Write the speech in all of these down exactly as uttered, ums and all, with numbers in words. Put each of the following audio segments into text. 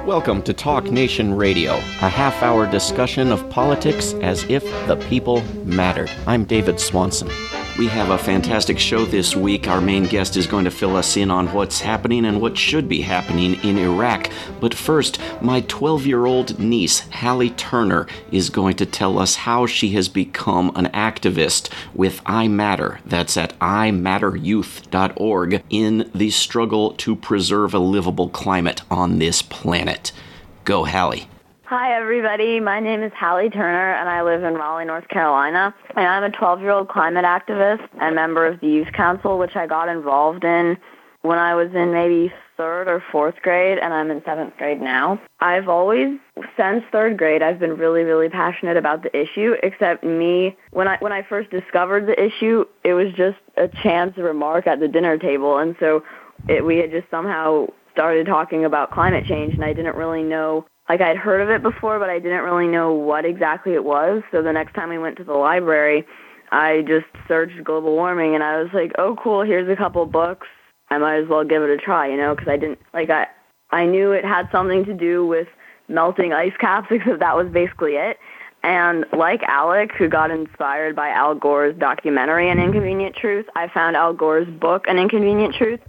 Welcome to Talk Nation Radio, a half-hour discussion of politics as if the people mattered. I'm David Swanson. We have a fantastic show this week. Our main guest is going to fill us in on what's happening and what should be happening in Iraq. But first, my twelve-year-old niece, Hallie Turner, is going to tell us how she has become an activist with I Matter, that's at i matter youth dot org, in the struggle to preserve a livable climate on this planet. Go, Hallie. Hi, everybody. My name is Hallie Turner, and I live in Raleigh, North Carolina. And I'm a twelve-year-old climate activist and member of the Youth Council, which I got involved in when I was in maybe third or fourth grade, and I'm in seventh grade now. I've always, since third grade, I've been really, really passionate about the issue, except me, when I when I first discovered the issue, it was just a chance remark at the dinner table, and so it, we had just somehow started talking about climate change, and I didn't really know. Like, I'd heard of it before, but I didn't really know what exactly it was. So the next time we went to the library, I just searched global warming, and I was like, oh, cool, here's a couple books. I might as well give it a try, you know, because I didn't, like, I, I knew it had something to do with melting ice caps, except that was basically it. And like Alec, who got inspired by Al Gore's documentary, An Inconvenient Truth, I found Al Gore's book, An Inconvenient Truth.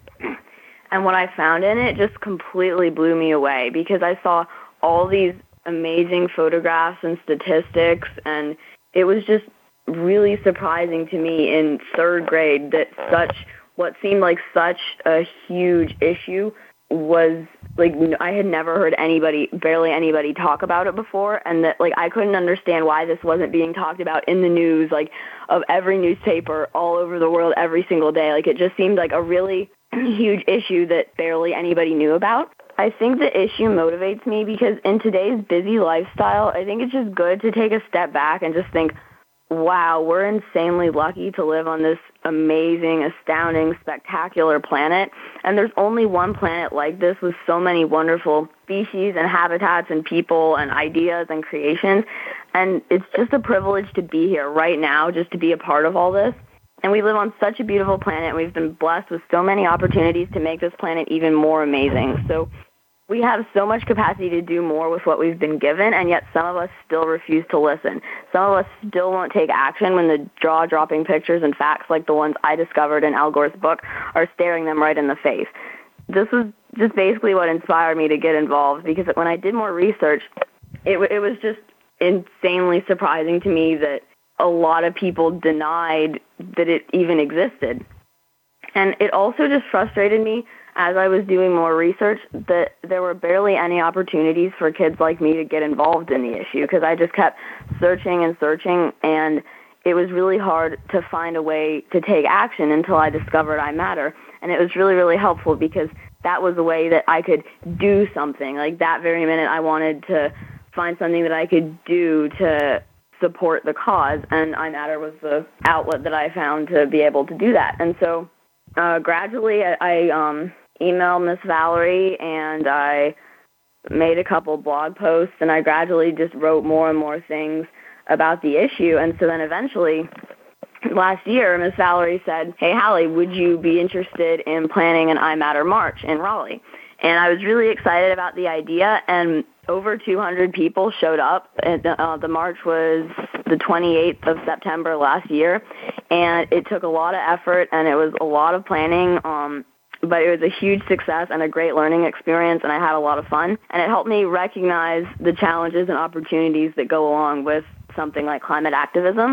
And what I found in it just completely blew me away, because I saw all these amazing photographs and statistics, and it was just really surprising to me in third grade that such, what seemed like such a huge issue was, like, I had never heard anybody, barely anybody talk about it before, and that, like, I couldn't understand why this wasn't being talked about in the news, like, of every newspaper all over the world every single day. Like, it just seemed like a really huge issue that barely anybody knew about. I think the issue motivates me because in today's busy lifestyle, I think it's just good to take a step back and just think, wow, we're insanely lucky to live on this amazing, astounding, spectacular planet. And there's only one planet like this with so many wonderful species and habitats and people and ideas and creations. And it's just a privilege to be here right now, just to be a part of all this. And we live on such a beautiful planet, and we've been blessed with so many opportunities to make this planet even more amazing. So we have so much capacity to do more with what we've been given, and yet some of us still refuse to listen. Some of us still won't take action when the jaw-dropping pictures and facts like the ones I discovered in Al Gore's book are staring them right in the face. This was just basically what inspired me to get involved, because when I did more research, it, it was just insanely surprising to me that a lot of people denied that it even existed. And it also just frustrated me as I was doing more research that there were barely any opportunities for kids like me to get involved in the issue, because I just kept searching and searching, and it was really hard to find a way to take action until I discovered I Matter. And it was really, really helpful because that was a way that I could do something. Like, that very minute I wanted to find something that I could do to support the cause, and I Matter was the outlet that I found to be able to do that. And so uh, gradually I, I um, emailed Miss Valerie, and I made a couple blog posts, and I gradually just wrote more and more things about the issue. And so then eventually last year, Miss Valerie said, hey, Hallie, would you be interested in planning an I Matter march in Raleigh? And I was really excited about the idea, and over two hundred people showed up. And, uh, the march was the twenty-eighth of September last year, and it took a lot of effort, and it was a lot of planning, um, but it was a huge success and a great learning experience, and I had a lot of fun. And it helped me recognize the challenges and opportunities that go along with something like climate activism.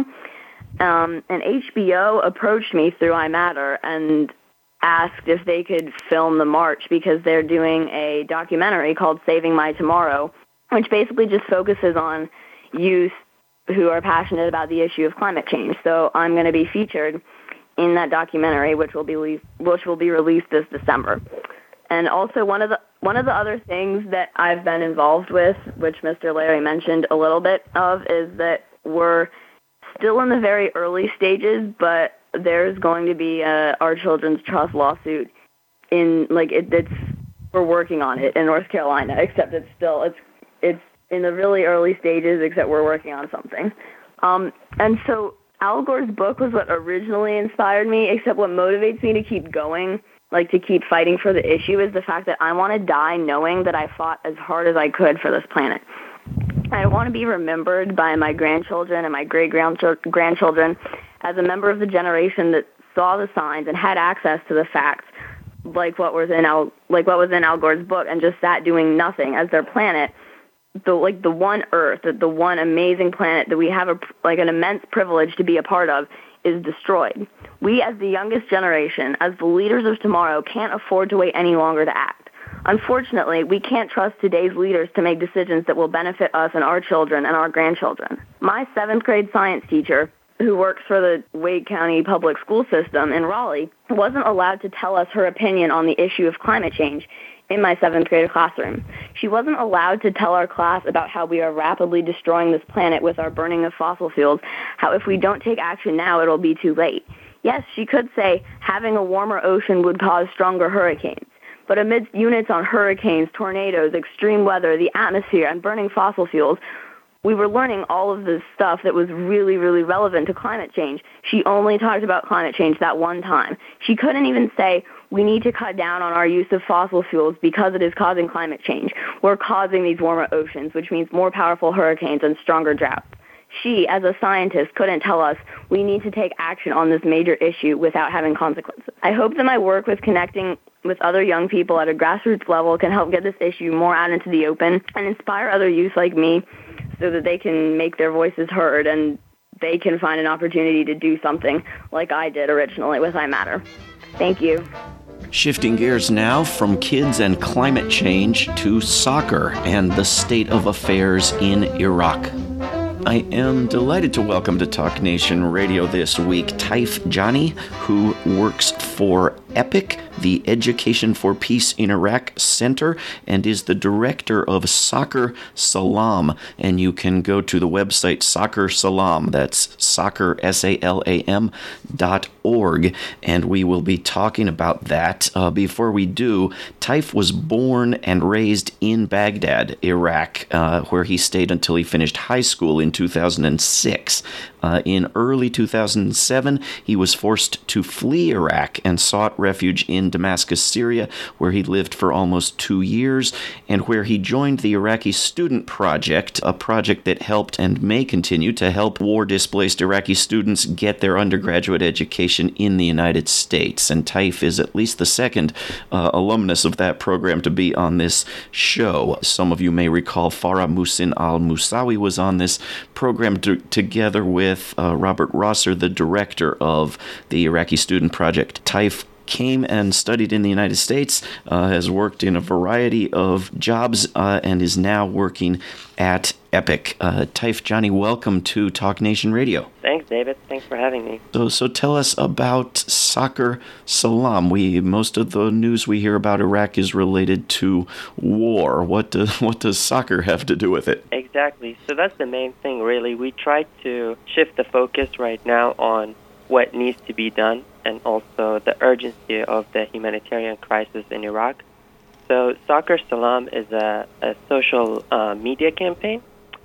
Um, and H B O approached me through I Matter and asked if they could film the march because they're doing a documentary called Saving My Tomorrow, which basically just focuses on youth who are passionate about the issue of climate change. So I'm going to be featured in that documentary, which will be released, which will be released this December. And also one of the one of the other things that I've been involved with, which Mister Larry mentioned a little bit of, is that we're still in the very early stages, but there's going to be a Our Children's Trust lawsuit in, like, it, it's, we're working on it in North Carolina, except it's still, it's, it's in the really early stages, except we're working on something. Um, and so Al Gore's book was what originally inspired me, except what motivates me to keep going, like to keep fighting for the issue, is the fact that I want to die knowing that I fought as hard as I could for this planet. I want to be remembered by my grandchildren and my great-grandchildren as a member of the generation that saw the signs and had access to the facts, like what was in Al, like what was in Al Gore's book, and just sat doing nothing as their planet, the like the one Earth, the, the one amazing planet that we have a, like an immense privilege to be a part of, is destroyed. We, as the youngest generation, as the leaders of tomorrow, can't afford to wait any longer to act. Unfortunately, we can't trust today's leaders to make decisions that will benefit us and our children and our grandchildren. My seventh grade science teacher, who works for the Wake County Public School System in Raleigh, wasn't allowed to tell us her opinion on the issue of climate change in my seventh grade classroom. She wasn't allowed to tell our class about how we are rapidly destroying this planet with our burning of fossil fuels, how if we don't take action now, it'll be too late. Yes, she could say having a warmer ocean would cause stronger hurricanes. But amidst units on hurricanes, tornadoes, extreme weather, the atmosphere, and burning fossil fuels, we were learning all of this stuff that was really, really relevant to climate change. She only talked about climate change that one time. She couldn't even say, we need to cut down on our use of fossil fuels because it is causing climate change. We're causing these warmer oceans, which means more powerful hurricanes and stronger droughts. She, as a scientist, couldn't tell us we need to take action on this major issue without having consequences. I hope that my work with connecting with other young people at a grassroots level can help get this issue more out into the open and inspire other youth like me so that they can make their voices heard and they can find an opportunity to do something like I did originally with I Matter. Thank you. Shifting gears now from kids and climate change to soccer and the state of affairs in Iraq. I am delighted to welcome to Talk Nation Radio this week Taif Jani, who works for EPIC, the Education for Peace in Iraq Center, and is the director of Soccer Salam. And you can go to the website Soccer Salam, that's soccer, S A L A M, dot org, and we will be talking about that. Uh, before we do, Taif was born and raised in Baghdad, Iraq, uh, where he stayed until he finished high school in two thousand six. Uh, in early two thousand seven, he was forced to flee Iraq and sought refuge in Damascus, Syria, where he lived for almost two years, and where he joined the Iraqi Student Project, a project that helped and may continue to help war-displaced Iraqi students get their undergraduate education in the United States. And Taif is at least the second uh, alumnus of that program to be on this show. Some of you may recall Farah Musin al-Musawi was on this program t- together with with uh, Robert Rosser, the director of the Iraqi Student Project. Taif came and studied in the United States, uh, has worked in a variety of jobs, uh, and is now working at EPIC. Uh, Taif Jani, welcome to Talk Nation Radio. Thanks, David. Thanks for having me. So, so tell us about Soccer Salam. We most of the news we hear about Iraq is related to war. What does what does soccer have to do with it? Exactly. So that's the main thing, really. We try to shift the focus right now on what needs to be done and also the urgency of the humanitarian crisis in Iraq. So Soccer Salam is a, a social uh, media campaign,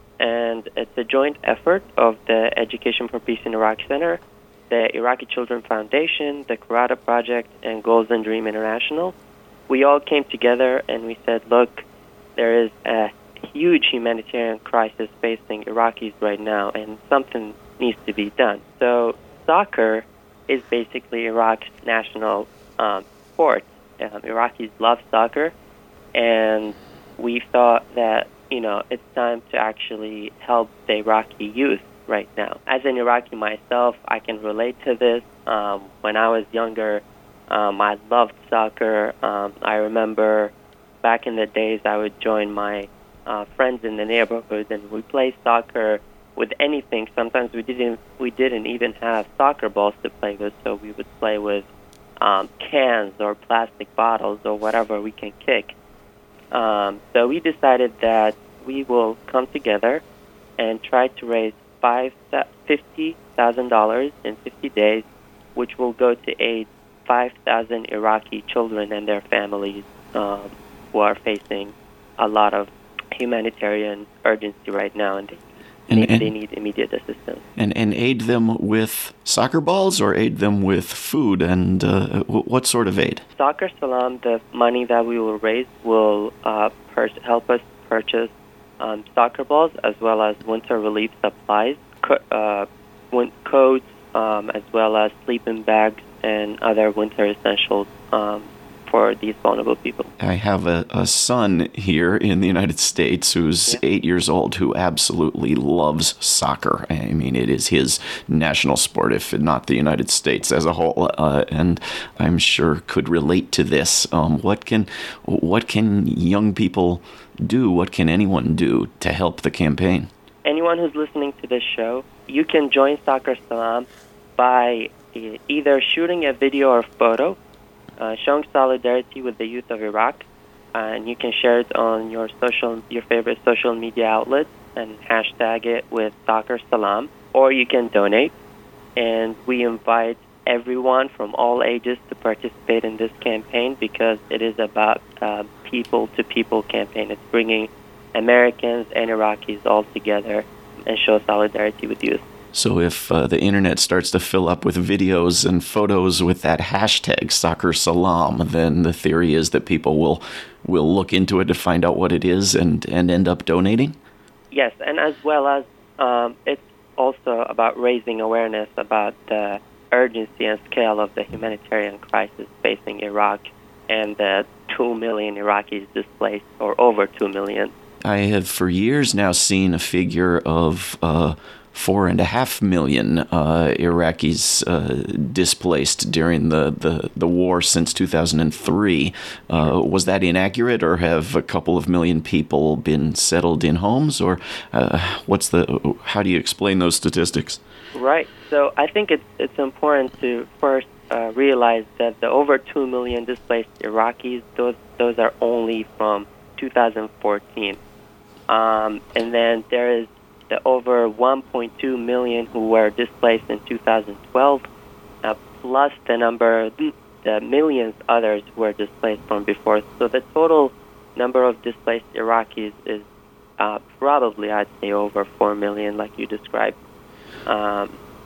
and it's a joint effort of the Education for Peace in Iraq Center, the Iraqi Children Foundation, the Karada Project, and Goals and Dream International. We all came together and we said, look, there is a huge humanitarian crisis facing Iraqis right now, and something needs to be done. So soccer is basically Iraq's national um, sport. Um, Iraqis love soccer, and we thought that, you know, it's time to actually help the Iraqi youth right now. As an Iraqi myself, I can relate to this. Um, when I was younger, um, I loved soccer. Um, I remember back in the days I would join my uh, friends in the neighborhood, and we play soccer with anything. Sometimes we didn't we didn't even have soccer balls to play with, so we would play with um, cans or plastic bottles or whatever we can kick. Um, so we decided that we will come together and try to raise five fifty thousand dollars in fifty days, which will go to aid five thousand Iraqi children and their families um, who are facing a lot of humanitarian urgency right now. And And, they, and, they need immediate assistance. And, and aid them with soccer balls or aid them with food, and uh, what sort of aid? Soccer Salam, the money that we will raise will uh, pur- help us purchase um, soccer balls as well as winter relief supplies, co- uh, win- coats, um, as well as sleeping bags and other winter essentials um, for these vulnerable people. I have a, a son here in the United States who's yeah. eight years old who absolutely loves soccer. I mean, it is his national sport, if not the United States as a whole, uh, and I'm sure could relate to this. Um, what can what can young people do? What can anyone do to help the campaign? Anyone who's listening to this show, you can join Soccer Salam by either shooting a video or photo Uh, showing solidarity with the youth of Iraq, uh, and you can share it on your social, your favorite social media outlets, and hashtag it with Soccer Salam, or you can donate. And we invite everyone from all ages to participate in this campaign because it is about uh, people-to-people campaign. It's bringing Americans and Iraqis all together and show solidarity with youth. So if uh, the internet starts to fill up with videos and photos with that hashtag Soccer Salam, then the theory is that people will will look into it to find out what it is and, and end up donating? Yes, and as well as um, it's also about raising awareness about the urgency and scale of the humanitarian crisis facing Iraq and the two million Iraqis displaced, or over two million. I have for years now seen a figure of Uh, Four and a half million uh, Iraqis uh, displaced during the, the, the war since two thousand three. Uh, was that inaccurate, or have a couple of million people been settled in homes, or uh, what's the? How do you explain those statistics? Right. So I think it's it's important to first uh, realize that the over two million displaced Iraqis, those those are only from two thousand fourteen, um, and then there is the over one point two million who were displaced in two thousand twelve, uh, plus the number, the millions others who were displaced from before. So the total number of displaced Iraqis is uh, probably, I'd say, over four million, like you described. Um,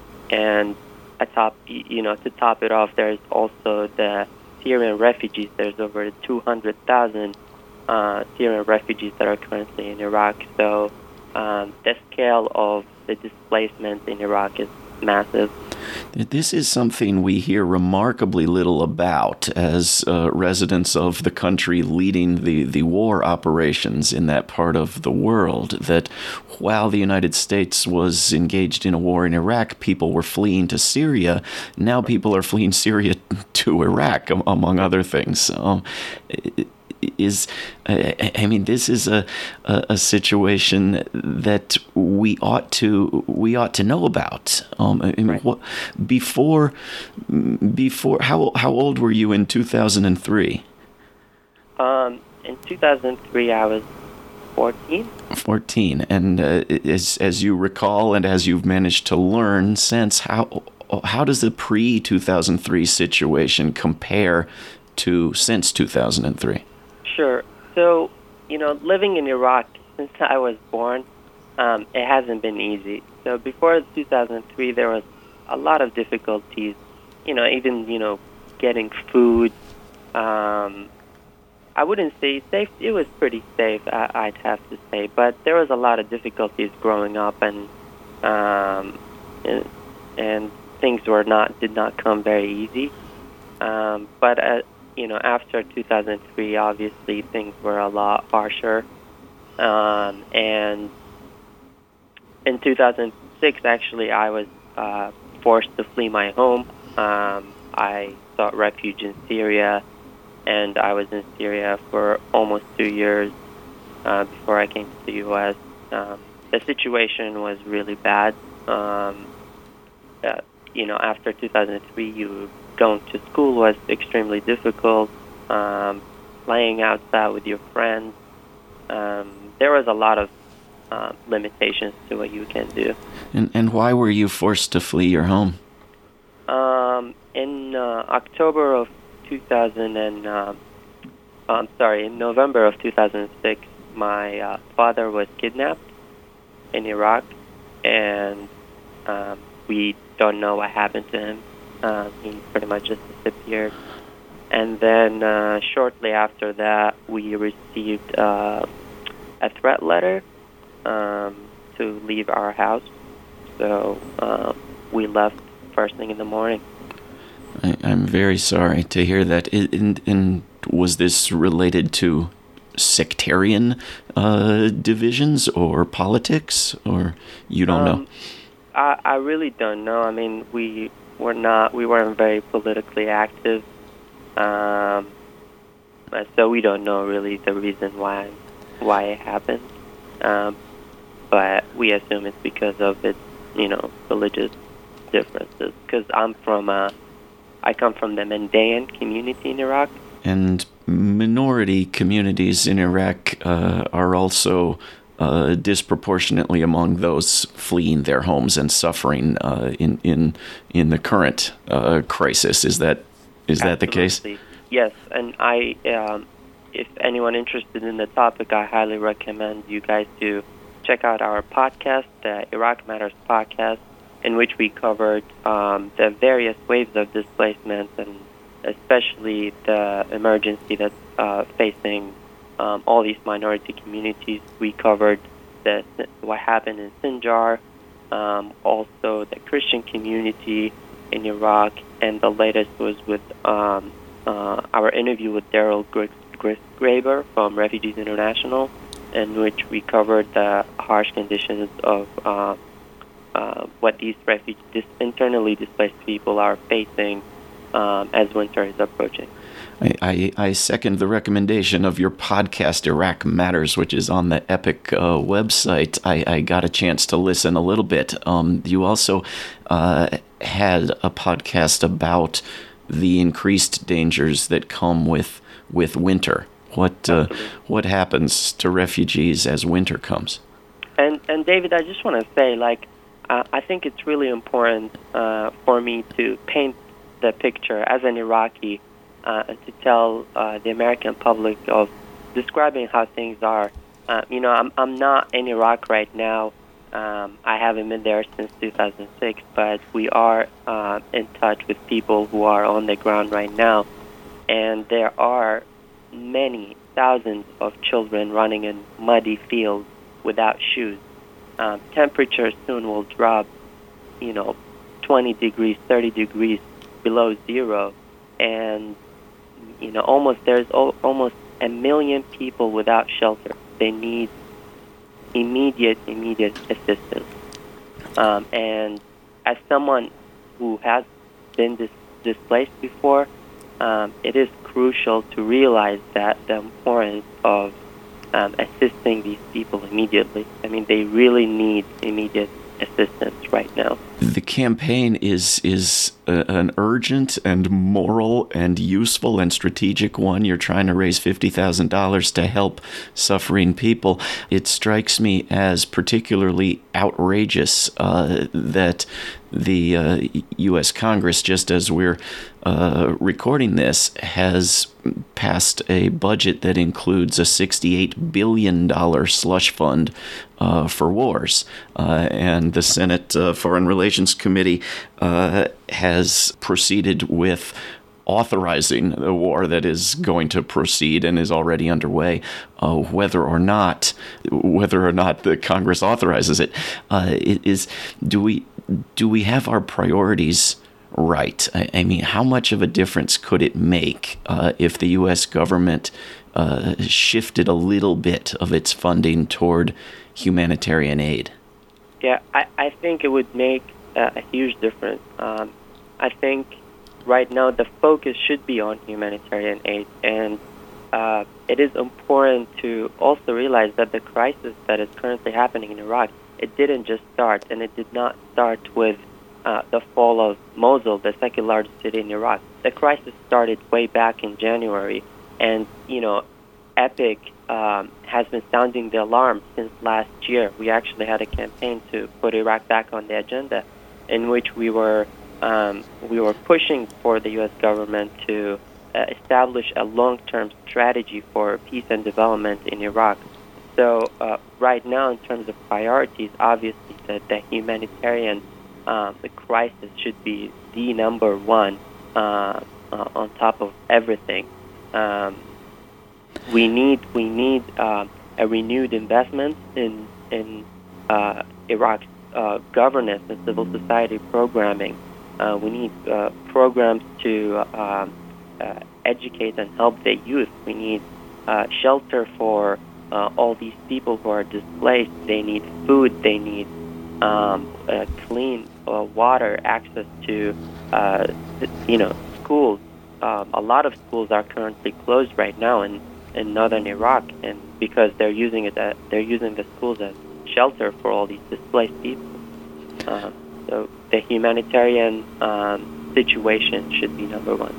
and atop, you know, to top it off, there's also the Syrian refugees. There's over two hundred thousand uh, Syrian refugees that are currently in Iraq. So Um, the scale of the displacement in Iraq is massive. This is something we hear remarkably little about as uh, residents of the country leading the, the war operations in that part of the world, that while the United States was engaged in a war in Iraq, people were fleeing to Syria. Now people are fleeing Syria to Iraq, among other things. Um, it, is I mean this is a, a a situation that we ought to we ought to know about. Um, I mean, right. what, before before how how old were you in two thousand three? Um, in two thousand three, I was fourteen. Fourteen, and uh, as as you recall, and as you've managed to learn since, how how does the pre two thousand three situation compare to since two thousand three? Sure. So, you know, living in Iraq since I was born, um, it hasn't been easy. So before two thousand three, there was a lot of difficulties, you know, even, you know, getting food. Um, I wouldn't say safe. It was pretty safe, I, I'd have to say. But there was a lot of difficulties growing up, and um, and, and things were not did not come very easy. Um, but uh, you know, after two thousand three, obviously things were a lot harsher. Um, and in two thousand six, actually, I was uh, forced to flee my home. Um, I sought refuge in Syria, and I was in Syria for almost two years uh, before I came to the U S Um, the situation was really bad. Um, uh, you know, after two thousand three, you going to school was extremely difficult. Um, playing outside with your friends, um, there was a lot of uh, limitations to what you can do. And and why were you forced to flee your home? Um, in uh, October of two thousand and uh, I'm sorry, in November of two thousand six, my uh, father was kidnapped in Iraq, and um, we don't know what happened to him. Um, he pretty much just disappeared. And then uh, shortly after that, we received uh, a threat letter um, to leave our house. So um, we left first thing in the morning. I, I'm very sorry to hear that. And, and was this related to sectarian uh, divisions or politics, or you don't um, know? I, I really don't know. I mean, we were not, we weren't very politically active, um, so we don't know really the reason why why it happened. Um, but we assume it's because of its, you know, religious differences. Because I'm from, uh, I come from the Mandaean community in Iraq. And minority communities in Iraq uh, are also uh, disproportionately among those fleeing their homes and suffering uh, in in in the current uh, crisis. Is that is that the case? Yes, and I, um, if anyone interested in the topic, I highly recommend you guys to check out our podcast, the Iraq Matters podcast, in which we covered um, the various waves of displacement and especially the emergency that's uh, facing um, all these minority communities. We covered the, what happened in Sinjar, um, also the Christian community in Iraq, and the latest was with um, uh, our interview with Daryl Graber from Refugees International, in which we covered the harsh conditions of uh, uh, what these refuge- dis- internally displaced people are facing Um, as winter is approaching. I, I, I second the recommendation of your podcast, Iraq Matters, which is on the Epic uh, website. I, I got a chance to listen a little bit. Um, you also uh, had a podcast about the increased dangers that come with with winter. What uh, what happens to refugees as winter comes? And and David, I just want to say, like, uh, I think it's really important uh, for me to paint the picture as an Iraqi uh, and to tell uh, the American public of describing how things are. Uh, you know, I'm I'm not in Iraq right now. Um, I haven't been there since two thousand six, but we are uh, in touch with people who are on the ground right now, and there are many thousands of children running in muddy fields without shoes. Um, temperatures soon will drop, you know, twenty degrees, thirty degrees below zero, and you know, almost there's o- almost a million people without shelter. They need immediate, immediate assistance. Um, and as someone who has been dis- displaced before, um, it is crucial to realize that the importance of um, assisting these people immediately. I mean, they really need immediate assistance right now. The campaign is is a, an urgent and moral and useful and strategic one. You're trying to raise fifty thousand dollars to help suffering people. It strikes me as particularly outrageous uh, that the uh, U S Congress, just as we're uh, recording this, has passed a budget that includes a sixty-eight billion dollars slush fund uh, for wars. Uh, and the Senate uh, Foreign Relations Committee uh, has proceeded with authorizing the war that is going to proceed and is already underway, uh, whether or not whether or not the Congress authorizes it. Uh, is do we do we have our priorities right? I, I mean, how much of a difference could it make uh, if the U S government uh, shifted a little bit of its funding toward humanitarian aid? Yeah, I, I think it would make a, a huge difference. Um, I think right now the focus should be on humanitarian aid, and uh, it is important to also realize that the crisis that is currently happening in Iraq, it didn't just start, and it did not start with uh, the fall of Mosul, the second largest city in Iraq. The crisis started way back in January, and, you know, EPIC um, has been sounding the alarm since last year. We actually had a campaign to put Iraq back on the agenda, in which we were um, we were pushing for the U S government to uh, establish a long-term strategy for peace and development in Iraq. so uh, right now, in terms of priorities, obviously the, the humanitarian um, the crisis should be the number one uh, uh, on top of everything. Um, we need we need uh, a renewed investment in in uh, Iraq's uh, governance and civil society programming. Uh, we need uh, programs to uh, uh, educate and help the youth. We need uh, shelter for uh, all these people who are displaced. They need food. They need um, uh, clean uh, water, access to uh, you know schools. Um, a lot of schools are currently closed right now in, in northern Iraq, and because they're using it, at, they're using the schools as shelter for all these displaced people. Uh, so the humanitarian um, situation should be number one.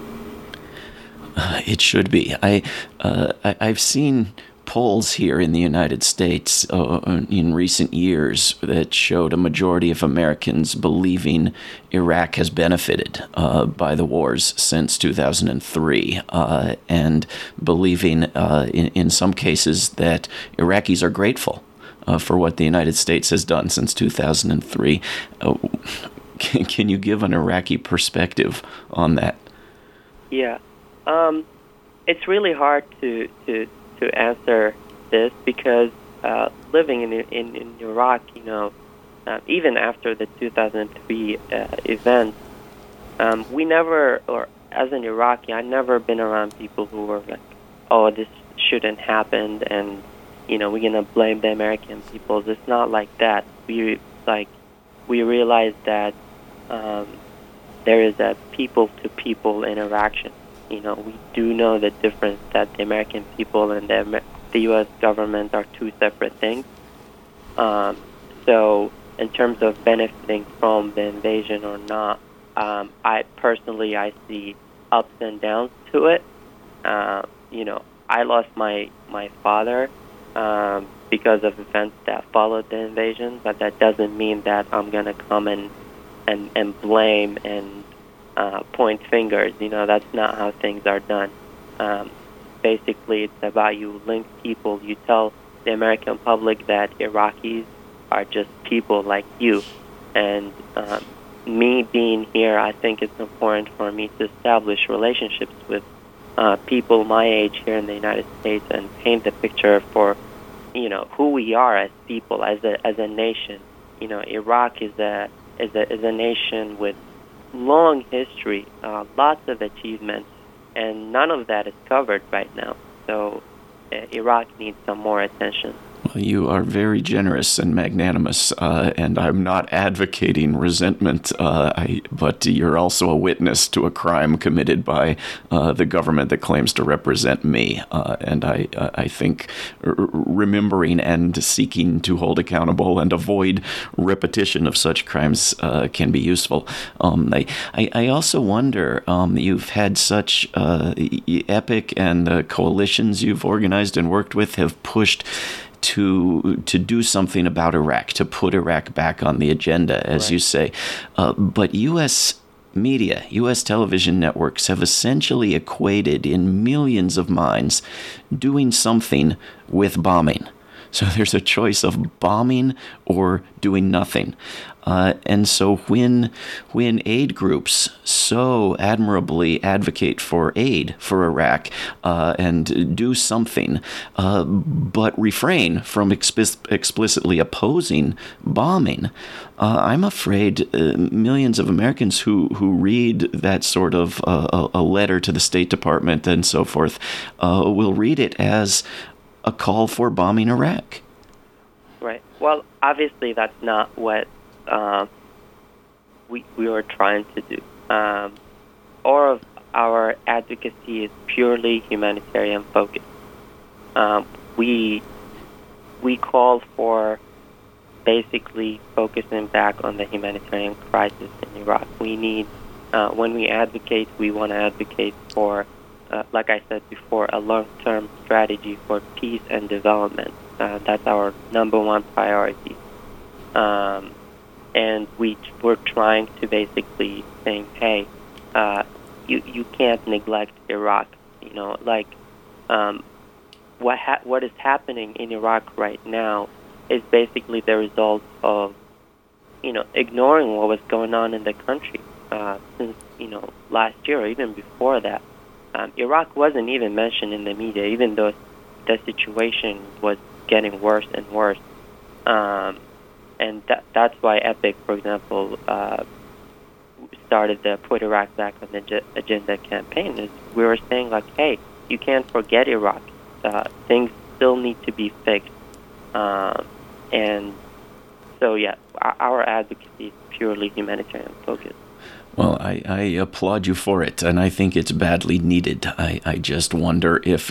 Uh, it should be. I, uh, I I've seen polls here in the United States uh, in recent years that showed a majority of Americans believing Iraq has benefited uh, by the wars since two thousand three, uh, and believing uh, in, in some cases that Iraqis are grateful uh, for what the United States has done since two thousand three. Uh, can, can you give an Iraqi perspective on that? Yeah. Um, it's really hard to, to to answer this because uh, living in, in in Iraq, you know, uh, even after the two thousand three uh, events, um, we never, or as an Iraqi, I've never been around people who were like, "Oh, this shouldn't happen," and you know, we're gonna blame the American people. It's not like that. We like we realize that um, there is a people-to-people interaction. You know, we do know the difference that the American people and the, the U S government are two separate things. Um, so in terms of benefiting from the invasion or not, um, I personally, I see ups and downs to it. Uh, you know, I lost my, my father um, because of events that followed the invasion, but that doesn't mean that I'm going to come and, and, and blame and Uh, point fingers. You know, that's not how things are done. Um, basically, it's about you link people. You tell the American public that Iraqis are just people like you. And um, me being here, I think it's important for me to establish relationships with uh, people my age here in the United States and paint the picture for, you know, who we are as people, as a as a nation. You know, Iraq is a is a is a nation with long history, uh, lots of achievements, and none of that is covered right now. So uh, Iraq needs some more attention. Well, you are very generous and magnanimous, uh, and I'm not advocating resentment, uh, I, but you're also a witness to a crime committed by uh, the government that claims to represent me. Uh, and I, uh, I think r- remembering and seeking to hold accountable and avoid repetition of such crimes uh, can be useful. Um, I, I, I also wonder, um, you've had such uh, epic and uh, coalitions you've organized and worked with have pushed to to do something about Iraq, to put Iraq back on the agenda, as right. you say. Uh, but U S media, U S television networks have essentially equated in millions of minds doing something with bombing. So there's a choice of bombing or doing nothing. Uh, and so when when aid groups so admirably advocate for aid for Iraq uh, and do something, uh, but refrain from expi- explicitly opposing bombing, uh, I'm afraid uh, millions of Americans who, who read that sort of uh, a letter to the State Department and so forth uh, will read it as a call for bombing Iraq. Right. Well, obviously that's not what uh, we we were trying to do. Um, all of our advocacy is purely humanitarian focused. Um, we we call for basically focusing back on the humanitarian crisis in Iraq. We need uh, when we advocate, we want to advocate for. Uh, like I said before, a long-term strategy for peace and development. Uh, that's our number one priority. Um, and we, we're trying to basically saying, hey, uh, you, you can't neglect Iraq. You know, like um, what ha- what is happening in Iraq right now is basically the result of, you know, ignoring what was going on in the country uh, since, you know, last year or even before that. Um, Iraq wasn't even mentioned in the media, even though the situation was getting worse and worse. Um, and that, that's why EPIC, for example, uh, started the Put Iraq Back on the Ag- Agenda campaign. Is we were saying, like, hey, you can't forget Iraq. Uh, things still need to be fixed. Um, and so, yeah, our, our advocacy is purely humanitarian focused. Well, I, I applaud you for it, and I think it's badly needed. I, I just wonder if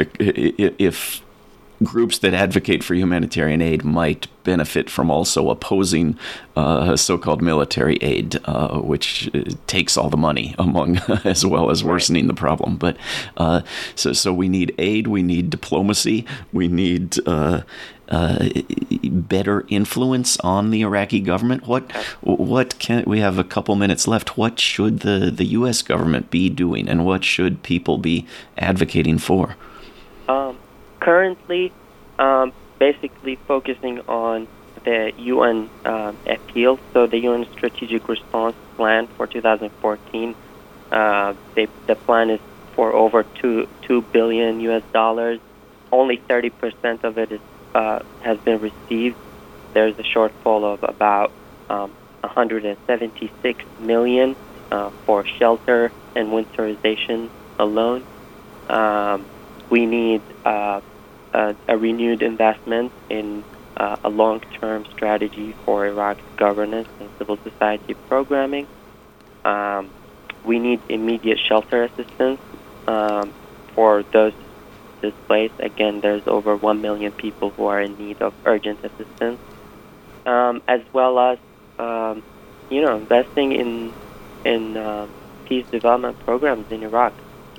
if groups that advocate for humanitarian aid might benefit from also opposing uh, so-called military aid, uh, which takes all the money among, as well as worsening the problem. But uh, so so we need aid, we need diplomacy, we need uh, uh, better influence on the Iraqi government. What what can we have a couple minutes left? What should the, the U S government be doing, and what should people be advocating for? Um. Currently, um, basically focusing on the U N um, appeal, so the U N Strategic Response Plan for two thousand fourteen. Uh, they, the plan is for over two two billion U S dollars. Only thirty percent of it is uh, has been received. There's a shortfall of about um, one hundred seventy-six million uh, for shelter and winterization alone. Um, we need uh, a, a renewed investment in uh, a long-term strategy for Iraq's governance and civil society programming. Um, we need immediate shelter assistance um, for those displaced. Again, there's over one million people who are in need of urgent assistance, um, as well as um, you know investing in in uh, peace development programs in Iraq.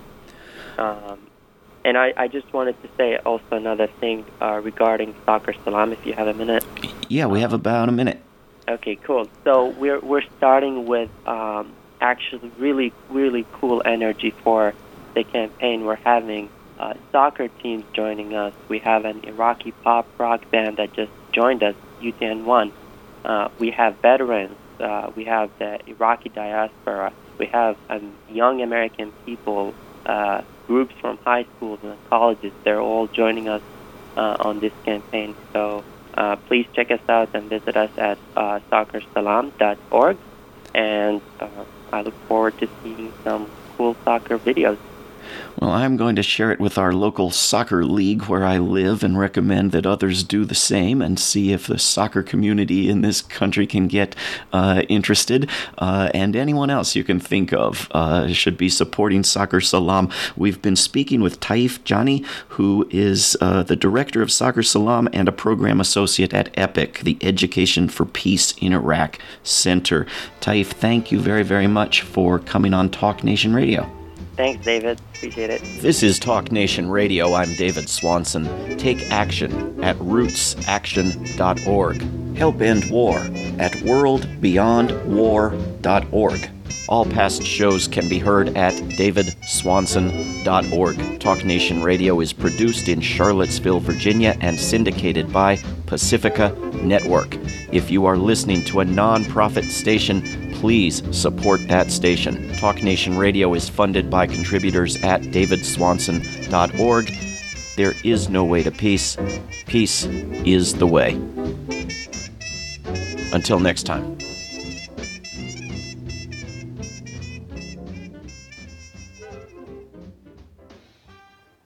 Um, and I, I just wanted to say also another thing uh, regarding Soccer Salam, if you have a minute. Yeah, we have about a minute. Okay, cool. So we're we're starting with um, actually really really cool energy for the campaign. We're having uh, soccer teams joining us. We have an Iraqi pop rock band that just joined us, U T N one. Uh, we have veterans. Uh, we have the Iraqi diaspora. We have um, young American people. Uh, groups from high schools and colleges, they're all joining us uh, on this campaign. So uh, please check us out and visit us at uh, soccer salam dot org. And uh, I look forward to seeing some cool soccer videos. Well, I'm going to share it with our local soccer league where I live and recommend that others do the same and see if the soccer community in this country can get uh, interested. Uh, and anyone else you can think of uh, should be supporting Soccer Salam. We've been speaking with Taif Jani, who is uh, the director of Soccer Salam and a program associate at EPIC, the Education for Peace in Iraq Center. Taif, thank you very, very much for coming on Talk Nation Radio. Thanks, David. Appreciate it. This is Talk Nation Radio. I'm David Swanson. Take action at roots action dot org. Help end war at world beyond war dot org. All past shows can be heard at david swanson dot org. Talk Nation Radio is produced in Charlottesville, Virginia, and syndicated by Pacifica Network. If you are listening to a non-profit station, please support that station. Talk Nation Radio is funded by contributors at david swanson dot org. There is no way to peace. Peace is the way. Until next time.